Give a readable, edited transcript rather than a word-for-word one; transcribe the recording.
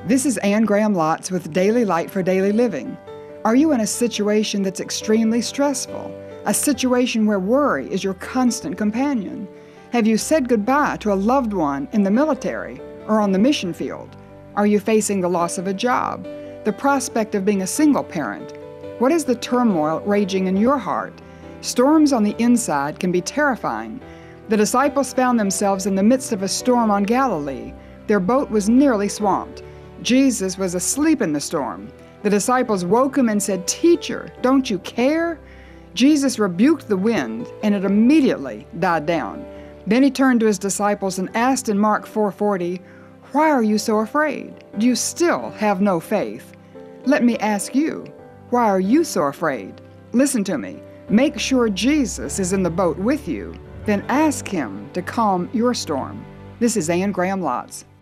This is Anne Graham Lotz with Daily Light for Daily Living. Are you in a situation that's extremely stressful? A situation where worry is your constant companion? Have you said goodbye to a loved one in the military or on the mission field? Are you facing the loss of a job? The prospect of being a single parent? What is the turmoil raging in your heart? Storms on the inside can be terrifying. The disciples found themselves in the midst of a storm on Galilee. Their boat was nearly swamped. Jesus was asleep in the storm. The disciples woke him and said, "Teacher, don't you care?" Jesus rebuked the wind, and it immediately died down. Then he turned to his disciples and asked in Mark 4:40, "Why are you so afraid? Do you still have no faith?" Let me ask you, why are you so afraid? Listen to me. Make sure Jesus is in the boat with you. Then ask him to calm your storm. This is Anne Graham Lotz.